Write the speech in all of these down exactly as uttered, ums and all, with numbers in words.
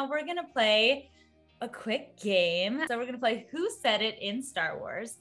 now we're gonna play a quick game. So we're gonna play Who Said It in Star Wars.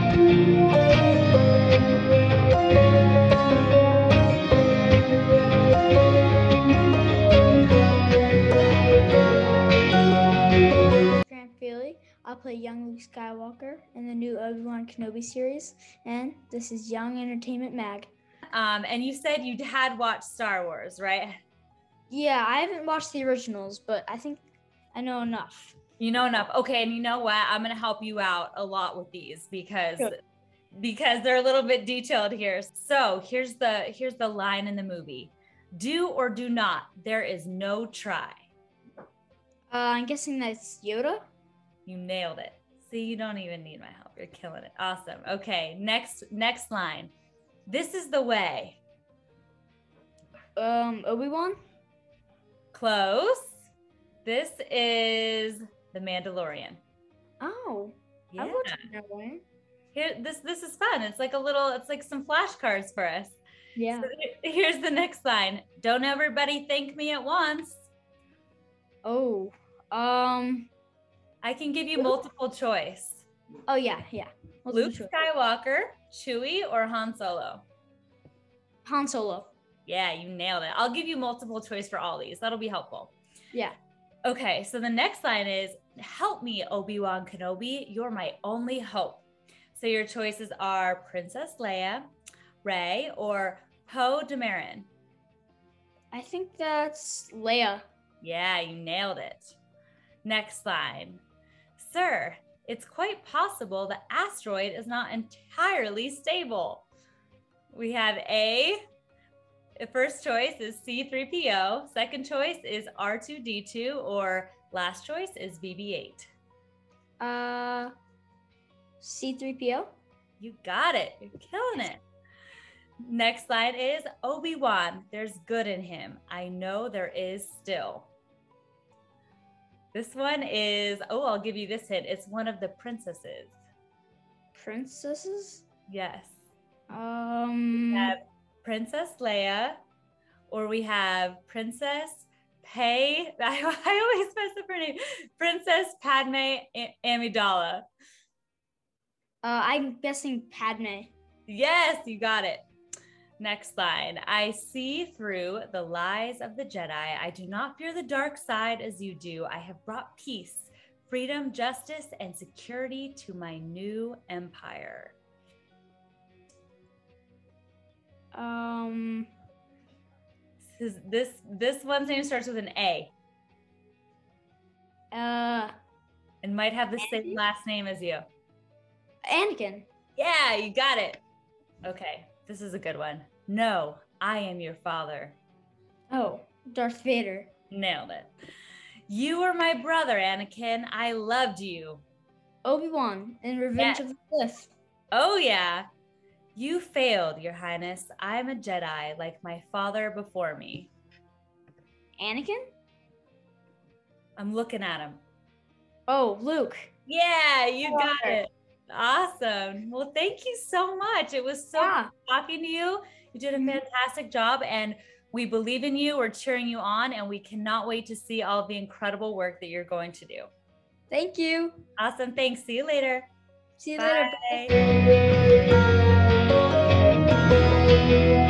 Grant Feely. I'll play young Luke Skywalker in the new Obi-Wan Kenobi series, and this is Young Entertainment Mag. Um, and you said you had watched Star Wars, right? Yeah, I haven't watched the originals, but I think I know enough. You know enough. Okay, and you know what? I'm gonna help you out a lot with these because Good. because they're a little bit detailed here. So here's the here's the line in the movie. Do or do not. There is no try. Uh, I'm guessing that's Yoda. You nailed it. See, you don't even need my help. You're killing it. Awesome. Okay, next next line. This is the way. Um, Obi-Wan. Close. This is The Mandalorian. Oh, Yeah. I watched that one. Here, this this is fun. It's like a little. It's like some flashcards for us. Yeah. So here's the next line. Don't everybody thank me at once. Oh, um. I can give you multiple choice. Oh yeah, yeah. Multiple Luke choice. Skywalker, Chewie, or Han Solo? Han Solo. Yeah, you nailed it. I'll give you multiple choice for all these. That'll be helpful. Yeah. Okay, so the next line is, help me, Obi-Wan Kenobi. You're my only hope. So your choices are Princess Leia, Rey, or Poe Dameron. I think that's Leia. Yeah, you nailed it. Next line. Sir, it's quite possible the asteroid is not entirely stable. We have A, the first choice is C three P O, second choice is R two D two, or last choice is B B eight. Uh, C three P O. You got it. You're killing it. Next line is Obi-Wan, there's good in him. I know there is still. This one is, oh, I'll give you this hint. It's one of the princesses. Princesses? Yes. Um, We have Princess Leia, or we have Princess Pei. I, I always mess up her name. Princess Padme A- Amidala. uh, I'm guessing Padme. Yes, you got it. Next line. I see through the lies of the Jedi. I do not fear the dark side as you do. I have brought peace, freedom, justice, and security to my new empire. Um, This is, this this one's name starts with an A uh, and might have the Anakin? same last name as you. Anakin. Yeah, you got it. Okay, this is a good one. No, I am your father. Oh, Darth Vader. Nailed it. You were my brother, Anakin. I loved you. Obi-Wan in Revenge Yes. of the Sith. Oh, yeah. You failed, Your Highness. I'm a Jedi like my father before me. Anakin? I'm looking at him. Oh, Luke. Yeah, you got Father. it. Awesome. Well, thank you so much. It was so Yeah. good talking to you. You did a Mhm. fantastic job, and we believe in you. We're cheering you on, and we cannot wait to see all the incredible work that you're going to do. Thank you. Awesome. Thanks. See you later. See you later. Bye.